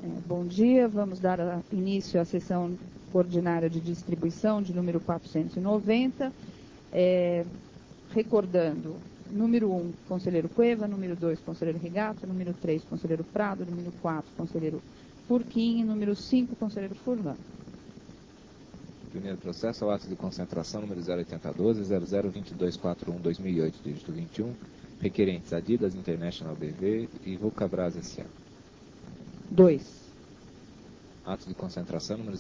Bom dia, vamos dar início à sessão ordinária de distribuição de número 490. Recordando, número 1, conselheiro Cueva, número 2, conselheiro Rigato, número 3, conselheiro Prado, número 4, conselheiro Furquim, número 5, conselheiro Furlan. Primeiro processo, ao ato de concentração, número 08012-002241-2008, dígito 21, requerentes Adidas International BV e Vulcabras S.A. 2. Ato de concentração, número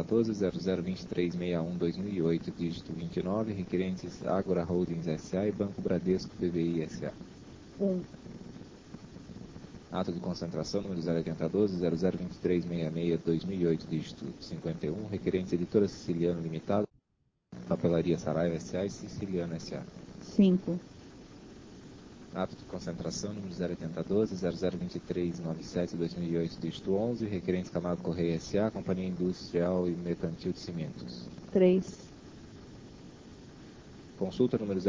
08012-002361-2008, dígito 29, requerentes Ágora Holdings S.A. e Banco Bradesco BBI S.A. 1. Ato de concentração, número 08012-002366-2008, dígito 51, requerentes Editora Siciliano Limitada, Papelaria Saraiva S.A. e Siciliano S.A. 5. Ato de concentração, número 08012-002397-2008, dígito 11, requerentes Camargo Correia S.A., Companhia Industrial e Mercantil de Cimentos. 3. Consulta número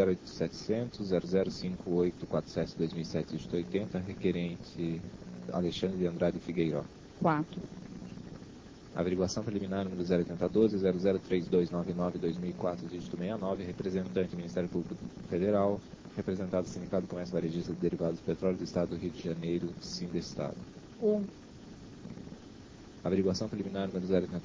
0800-005847-2007, dígito 80, requerente Alexandre de Andrade Figueiró. 4. Averiguação preliminar número 08012-003299-2004, dígito 69, representante Ministério Público Federal, representado Sindicato do Comércio Varejista de Derivados do Petróleo do Estado do Rio de Janeiro, Sindestado. 1. Averiguação preliminar número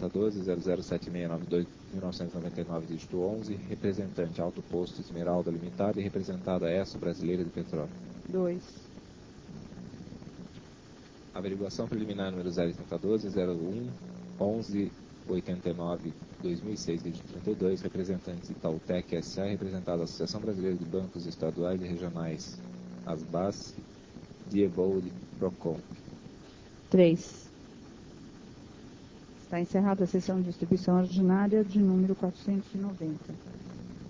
08012-007692-1999, dígito 11, representante Alto Posto Esmeralda Limitada e representada ESSO Brasileira de Petróleo. 2. Averiguação preliminar número 08012-01-1189-2006, dígito 32, representantes Itautec S.A. representada Associação Brasileira de Bancos Estaduais e Regionais, ASBAS, Diebol e Procon. 3. Está encerrada a sessão de distribuição ordinária de número 490.